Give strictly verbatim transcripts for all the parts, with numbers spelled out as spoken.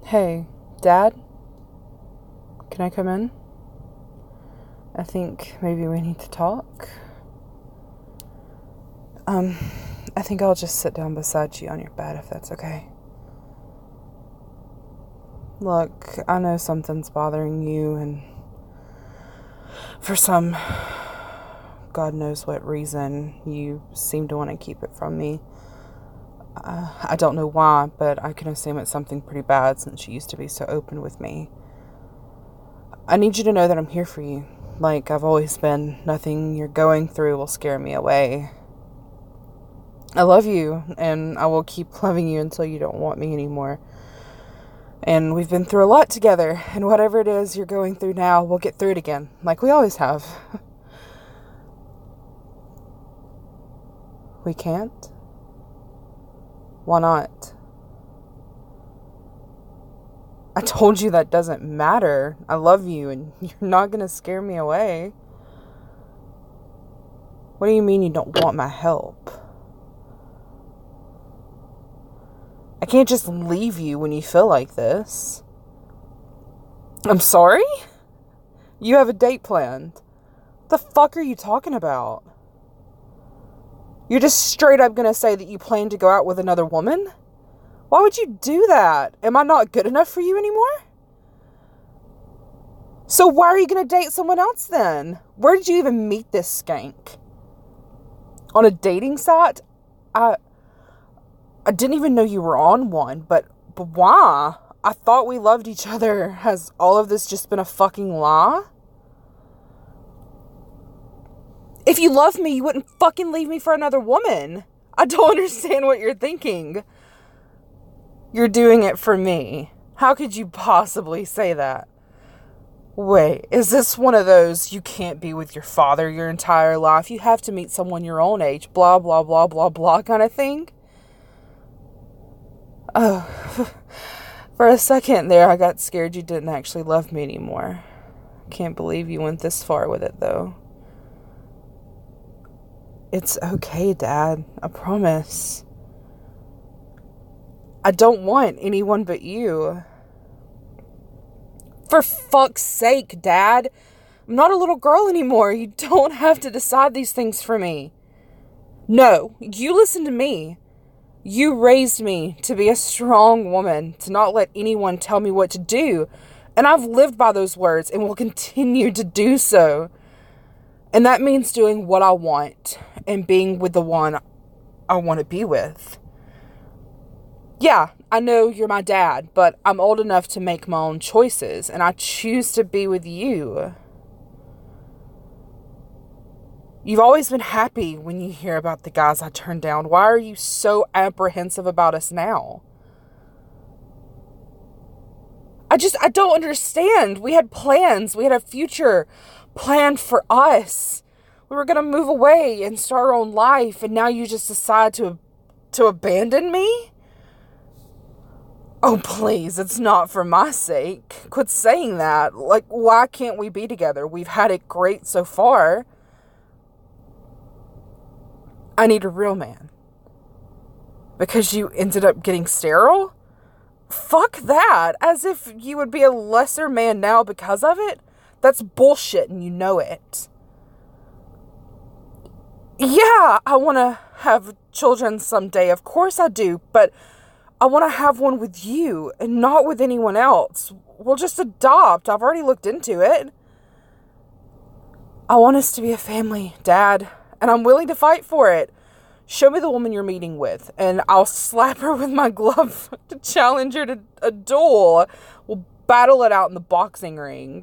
Hey, Dad? Can I come in? I think maybe we need to talk. Um, I think I'll just sit down beside you on your bed if that's okay. Look, I know something's bothering you, and for some God knows what reason, you seem to want to keep it from me. Uh, I don't know why, but I can assume it's something pretty bad since you used to be so open with me. I need you to know that I'm here for you, like I've always been. Nothing you're going through will scare me away. I love you, and I will keep loving you until you don't want me anymore. And we've been through a lot together, and whatever it is you're going through now, we'll get through it again, like we always have. We can't? Why not? I told you that doesn't matter. I love you, and you're not going to scare me away. What do you mean you don't want my help? I can't just leave you when you feel like this. I'm sorry? You have a date planned. What the fuck are you talking about? You're just straight up gonna say that you plan to go out with another woman? Why would you do that? Am I not good enough for you anymore? So why are you gonna date someone else then? Where did you even meet this skank? On a dating site? I I didn't even know you were on one, but, but why? I thought we loved each other. Has all of this just been a fucking lie? If you love me, you wouldn't fucking leave me for another woman. I don't understand what you're thinking. You're doing it for me. How could you possibly say that? Wait, is this one of those you can't be with your father your entire life? You have to meet someone your own age, blah, blah, blah, blah, blah kind of thing? Oh, for a second there, I got scared you didn't actually love me anymore. Can't believe you went this far with it, though. It's okay, Dad. I promise. I don't want anyone but you. For fuck's sake, Dad. I'm not a little girl anymore. You don't have to decide these things for me. No, you listen to me. You raised me to be a strong woman, to not let anyone tell me what to do. And I've lived by those words and will continue to do so. And that means doing what I want and being with the one I want to be with. Yeah, I know you're my dad, but I'm old enough to make my own choices, and I choose to be with you. You've always been happy when you hear about the guys I turned down. Why are you so apprehensive about us now? I just, I don't understand. We had plans. We had a future planned for us. We were going to move away and start our own life, and now you just decide to, to abandon me? Oh, please, it's not for my sake. Quit saying that. Like, why can't we be together? We've had it great so far. I need a real man. Because you ended up getting sterile? Fuck that. As if you would be a lesser man now because of it? That's bullshit and you know it. Yeah, I want to have children someday. Of course I do. But I want to have one with you and not with anyone else. We'll just adopt. I've already looked into it. I want us to be a family, Dad. And I'm willing to fight for it. Show me the woman you're meeting with, and I'll slap her with my glove to challenge her to a duel. We'll battle it out in the boxing ring.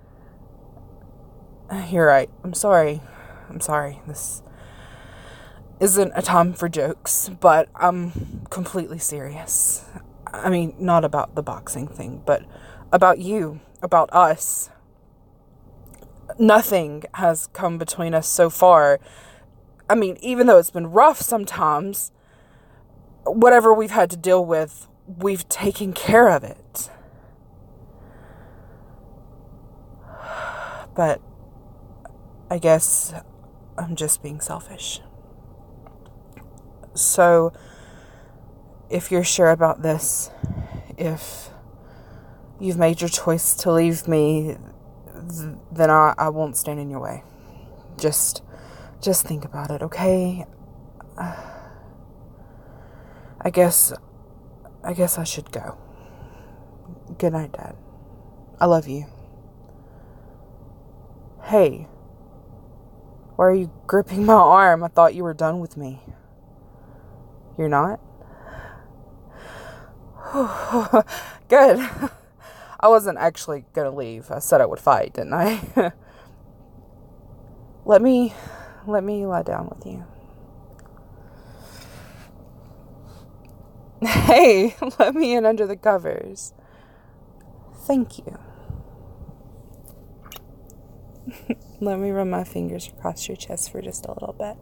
You're right. I'm sorry. I'm sorry. This isn't a time for jokes, but I'm completely serious. I mean, not about the boxing thing, but about you, about us. Nothing has come between us so far. I mean, even though it's been rough sometimes, whatever we've had to deal with, we've taken care of it. But I guess I'm just being selfish. So, if you're sure about this, if you've made your choice to leave me, th- then I, I won't stand in your way. Just, just think about it, okay? Uh, I guess, I guess I should go. Good night, Dad. I love you. Hey, why are you gripping my arm? I thought you were done with me. You're not? Good. I wasn't actually gonna leave. I said I would fight, didn't I? let me, let me lie down with you. Hey, let me in under the covers. Thank you. Let me run my fingers across your chest for just a little bit.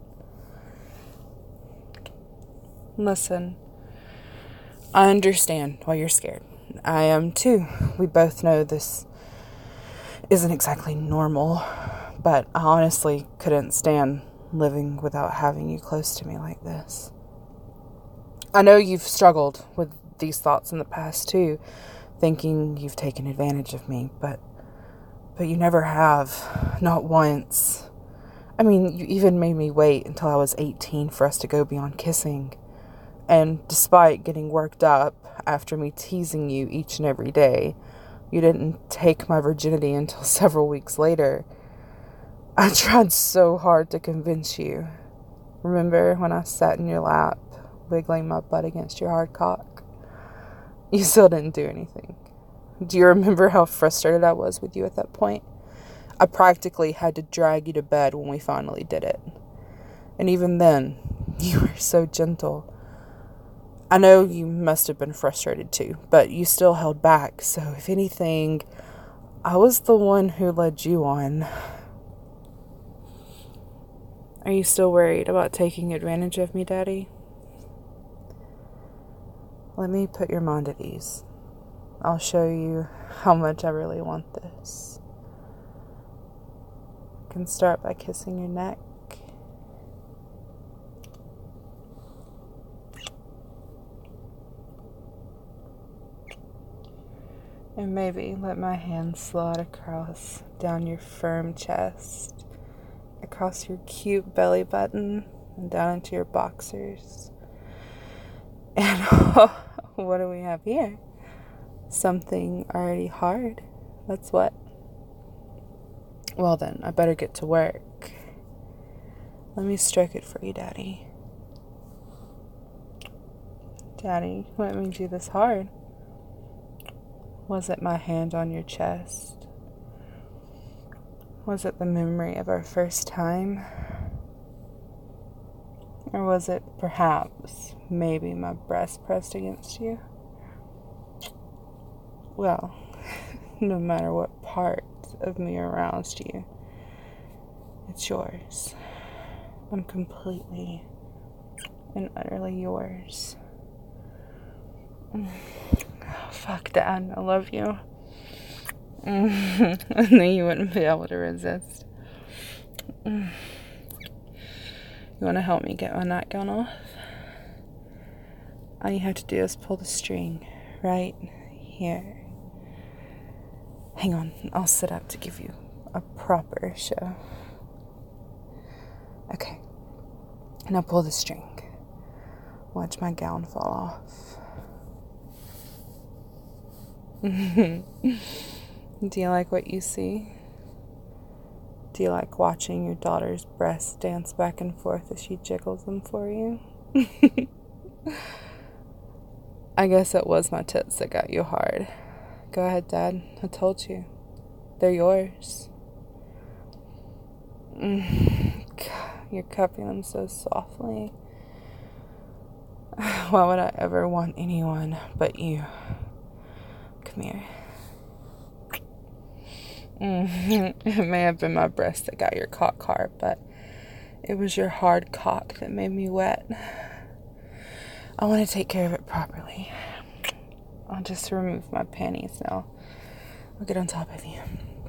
Listen, I understand why you're scared. I am too. We both know this isn't exactly normal, but I honestly couldn't stand living without having you close to me like this. I know you've struggled with these thoughts in the past too, thinking you've taken advantage of me, but but you never have, not once. I mean, you even made me wait until I was eighteen for us to go beyond kissing. And despite getting worked up after me teasing you each and every day, you didn't take my virginity until several weeks later. I tried so hard to convince you. Remember when I sat in your lap, wiggling my butt against your hard cock? You still didn't do anything. Do you remember how frustrated I was with you at that point? I practically had to drag you to bed when we finally did it. And even then, you were so gentle. I know you must have been frustrated too, but you still held back, so if anything, I was the one who led you on. Are you still worried about taking advantage of me, Daddy? Let me put your mind at ease. I'll show you how much I really want this. I can start by kissing your neck. And maybe let my hand slide across down your firm chest, across your cute belly button, and down into your boxers. And oh, what do we have here? Something already hard. That's what. Well then, I better get to work. Let me stroke it for you, Daddy. Daddy, what made you this hard? Was it my hand on your chest? Was it the memory of our first time? Or was it perhaps, maybe my breast pressed against you? Well, no matter what part of me aroused you, it's yours. I'm completely and utterly yours. Oh, fuck, Dad, I love you. I knew you wouldn't be able to resist. You want to help me get my nightgown off? All you have to do is pull the string right here. Hang on, I'll sit up to give you a proper show. Okay, now pull the string. Watch my gown fall off. Do you like what you see? Do you like watching your daughter's breasts dance back and forth as she jiggles them for you? I guess it was my tits that got you hard. Go ahead, Dad. I told you. They're yours. God, you're cupping them so softly. Why would I ever want anyone but you? Come here. It may have been my breast that got your cock hard, but it was your hard cock that made me wet. I want to take care of it properly. I'll just remove my panties now. I'll get on top of you.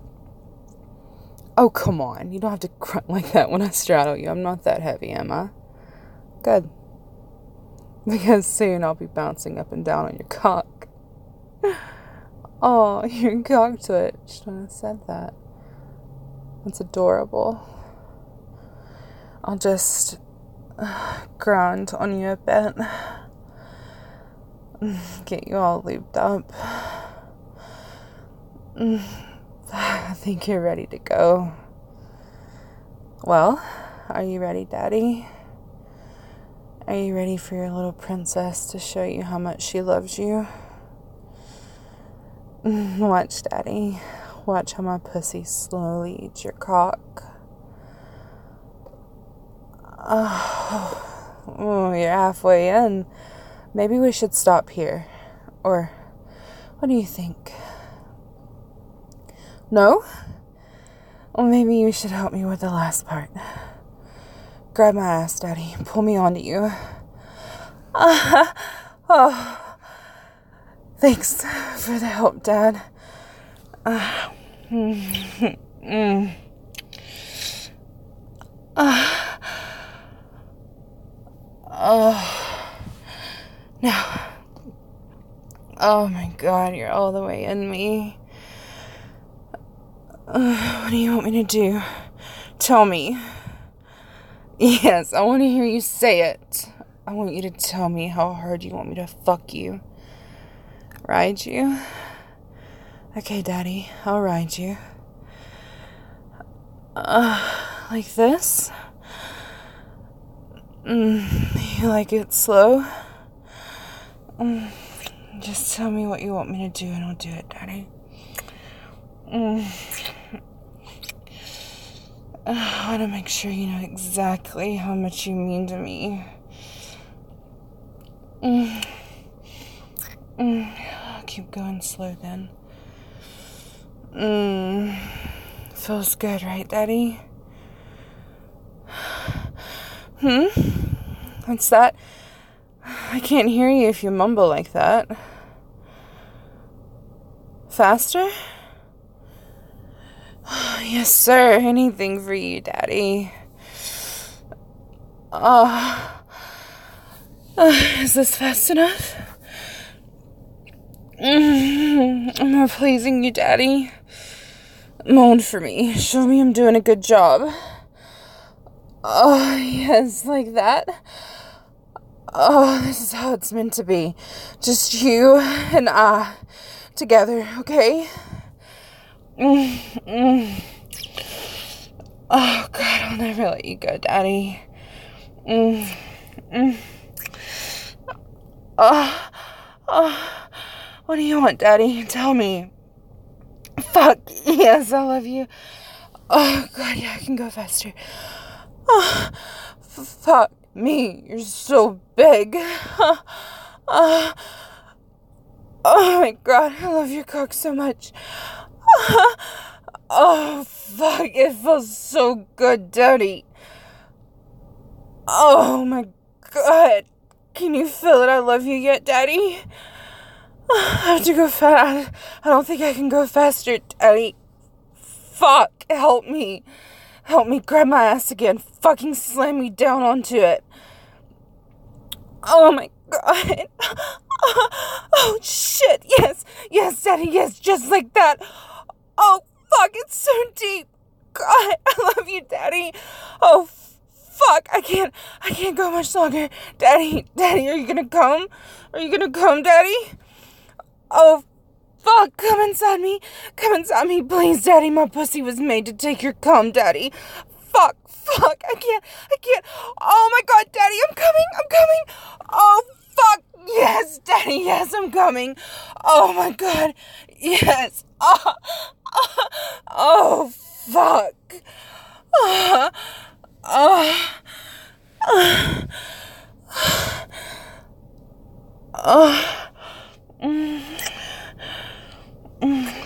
Oh, come on. You don't have to grunt like that when I straddle you. I'm not that heavy, am I? Good. Because soon I'll be bouncing up and down on your cock. Oh, your cock twitched when I said that. That's adorable. I'll just uh, grind on you a bit. Get you all lubed up. I think you're ready to go. Well, are you ready, Daddy? Are you ready for your little princess to show you how much she loves you? Watch, Daddy. Watch how my pussy slowly eats your cock. Oh, oh, you're halfway in. Maybe we should stop here. Or, what do you think? No? Well, maybe you should help me with the last part. Grab my ass, Daddy. Pull me onto you. Uh, oh. Thanks for the help, Dad. Uh, mm, mm. Uh, oh. Now. Oh my God, you're all the way in me. Uh, what do you want me to do? Tell me. Yes, I want to hear you say it. I want you to tell me how hard you want me to fuck you. Ride you? Okay, Daddy, I'll ride you. Uh, like this? Mm, you like it slow? Mm, just tell me what you want me to do and I'll do it, Daddy. Mm. I want to make sure you know exactly how much you mean to me. Mm. Mm. I'll keep going slow then. Mm. Feels good, right, Daddy? Hmm? What's that? I can't hear you if you mumble like that. Faster? Yes, sir. Anything for you, Daddy. Oh. Uh, is this fast enough? Mm, am I pleasing you, Daddy? Moan for me. Show me I'm doing a good job. Oh, yes, like that. Oh, this is how it's meant to be. Just you and I together, okay? Mm, mm. Oh, God, I'll never let you go, Daddy. Mm, mm. Oh, oh, what do you want, Daddy? Tell me. Fuck, yes, I love you. Oh, God, yeah, I can go faster. Oh, f- fuck me, you're so big. Oh, oh, oh, my God, I love your cock so much. Oh, oh, fuck, it feels so good, Daddy. Oh, my God. Can you feel it? I love you yet, Daddy? I have to go fast. I don't think I can go faster, Daddy. Fuck, help me. Help me grab my ass again. Fucking slam me down onto it. Oh, my God. Oh, shit. Yes. Yes, Daddy. Yes, just like that. Oh, fuck, it's so deep. God, I love you, Daddy. Oh, fuck, I can't, I can't go much longer. Daddy, Daddy, are you gonna come? Are you gonna come, Daddy? Oh, fuck, come inside me. Come inside me, please, Daddy. My pussy was made to take your cum, Daddy. Fuck, fuck, I can't, I can't. Oh my God, Daddy, I'm coming, I'm coming. Oh, fuck, yes, Daddy, yes, I'm coming. Oh my God, yes. Oh, oh, oh fuck. Oh, oh, oh, oh. Mm. Mm.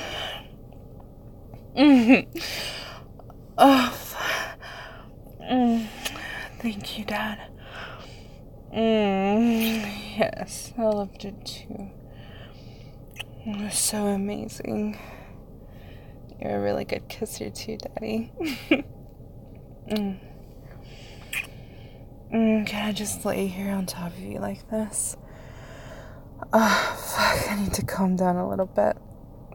Mm. Oh, mm. Thank you, Dad. Mm. Yes, I loved it too. It was so amazing. You're a really good kisser too, Daddy. mm. Mm. Can I just lay here on top of you like this? Oh, fuck, I need to calm down a little bit.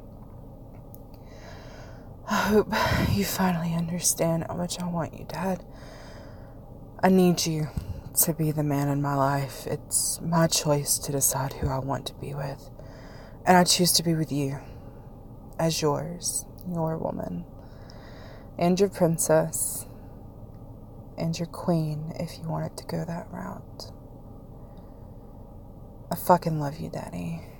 I hope you finally understand how much I want you, Dad. I need you to be the man in my life. It's my choice to decide who I want to be with. And I choose to be with you as yours, your woman, and your princess, and your queen, if you wanted to go that route. I fucking love you, Daddy.